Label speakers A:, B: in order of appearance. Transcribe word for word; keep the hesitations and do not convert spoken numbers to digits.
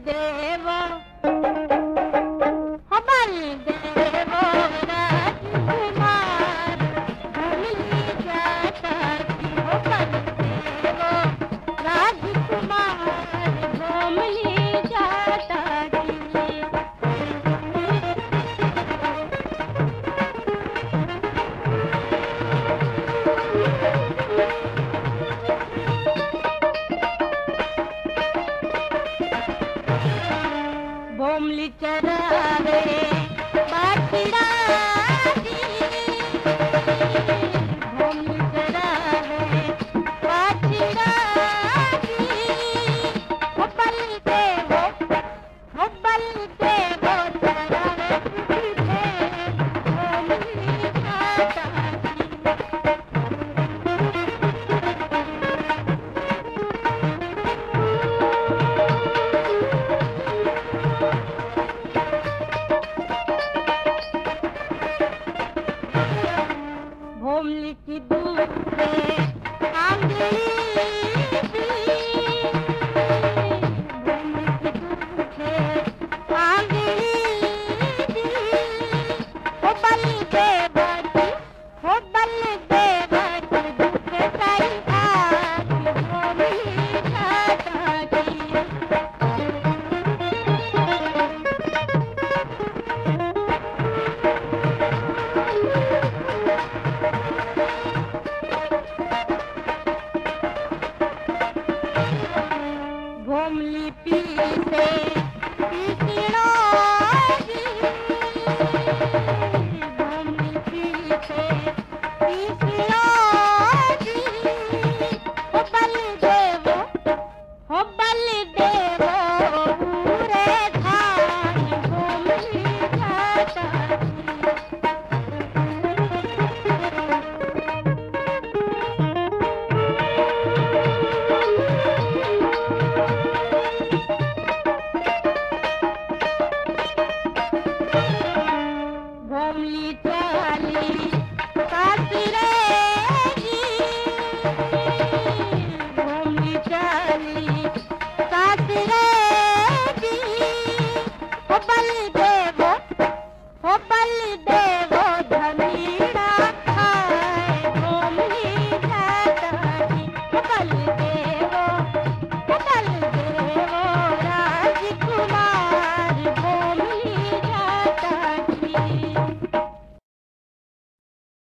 A: देवो हो बल देवो राजकुमार भूमि जाता की हो बल देवो राजकुमार भूमि जाता की भोमली चरावे बाछड़ा दी भोमली चरावे बाछड़ा दी हो बल देवो हो बल देवो चरावे तुझे भोमली जाता की भोमली की दूध से आंगली दी भोमली की दूध से आंगली दी हो बल देवती हो बल देवती दुखे ताई आग भोमली जाता की भोमली पी से